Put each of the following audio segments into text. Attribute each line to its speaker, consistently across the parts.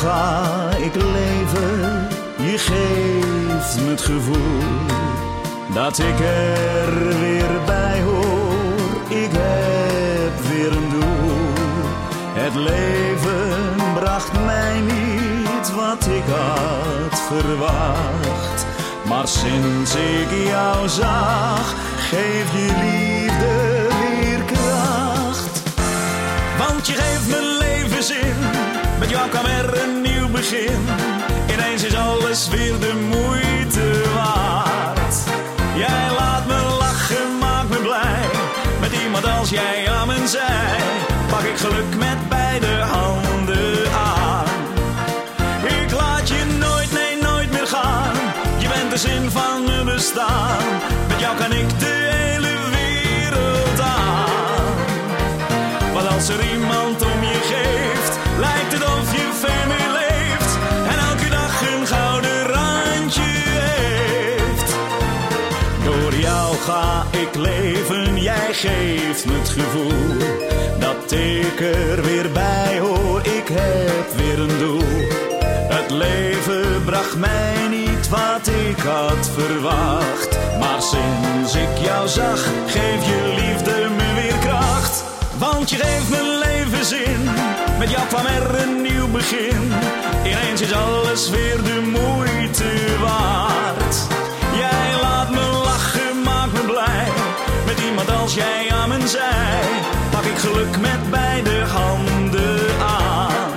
Speaker 1: ga ik leven. Je geeft me het gevoel dat ik er weer bij hoor. Ik heb weer een doel. Het leven bracht mij niet wat ik had verwacht. Maar sinds ik jou zag, geeft je liefde weer kracht. Want je geeft mijn leven zin, met jou kwam er een nieuw begin. Ineens is alles weer de moeite waard. Jij laat me lachen, maakt me blij. Met iemand als jij aan mijn zij, pak ik geluk met beide handen aan. Ik laat je nooit, nee nooit meer gaan. Je bent de zin van mijn bestaan. Met jou kan ik de hele wereld aan. Want als er iemand om je geeft, lijkt het of je veel meer leeft. En elke dag een gouden randje heeft. Door jou ga ik leven, jij geeft me het gevoel dat ik er weer bij hoor. Ik heb weer een doel. Het leven bracht mij niet wat ik had verwacht. Maar sinds ik jou zag, geeft je liefde me weer kracht. Want je geeft mijn leven zin, met jou kwam er een nieuw begin. Ineens is alles weer de moeite waard. Jij laat me lachen, maakt me blij. Met iemand als jij aan mijn zij, pak ik geluk met beide handen aan.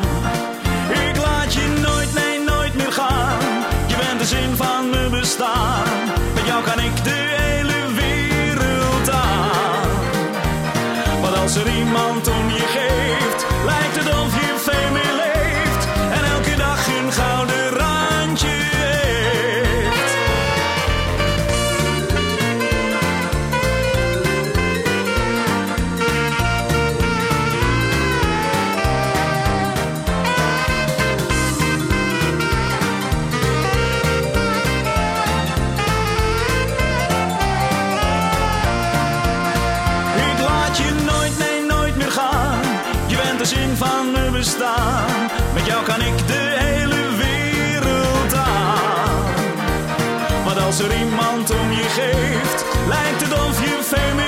Speaker 1: Ik laat je nooit, nee nooit meer gaan. Je bent de zin van mijn bestaan. Met jou kan ik de hele wereld aan. Want als er iemand om je geeft, lijkt het of je veel meer leeft. En elke dag een gouden randje heeft. Ik laat je nooit, nee nooit meer gaan. Je bent de zin van mijn bestaan. Met jou kan ik de hele wereld aan. Want als er iemand om je geeft, lijkt het of je veel meer